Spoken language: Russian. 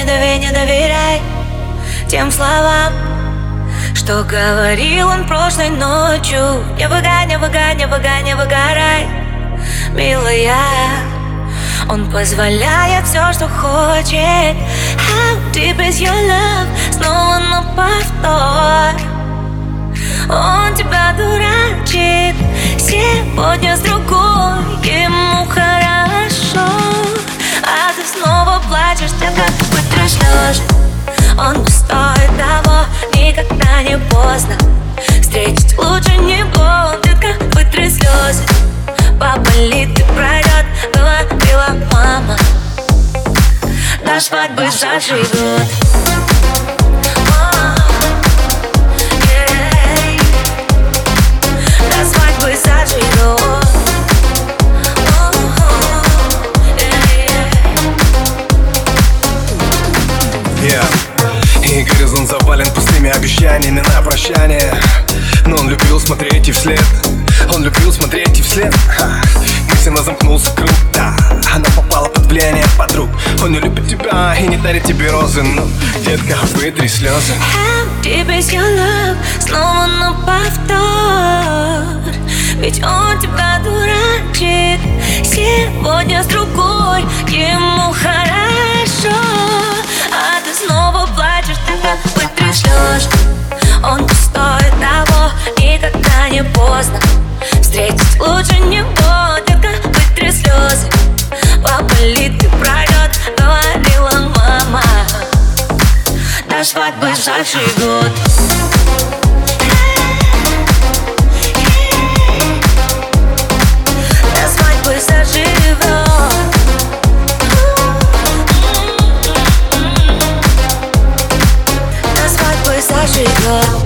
не доверяй тем словам, что говорил он прошлой ночью. Не выгорай, милая. Он позволяет все, что хочет. How deep is your love? Снова на повтор. Он тебя дурачит сегодня с другой, ему хорошо, а ты снова плачешь, детка, вытри слезы. Он не стоит того, никогда не поздно встретить лучше него, детка, вытри слезы. Поболит и пройдет, говорила мама, до свадьбы заживет. И горизонт завален пустыми обещаниями на прощание. Но он любил смотреть и вслед. Он любил смотреть и вслед. Мысленно замкнулся круг, да. Она попала под влияние подруг. Он не любит тебя и не дарит тебе розы. Ну, детка, вытри слезы. How deep is your love? Снова на повтор. Ведь он тебя дурачит сегодня с другой, ему хорошо, а ты снова плачешь, тогда вытри слезы. Он не стоит того, никогда не поздно встретить лучше него, детка, вытри слезы. Поболит и пройдет, говорила мама, до свадьбы заживет. До свадьбы заживет. До свадьбы заживет.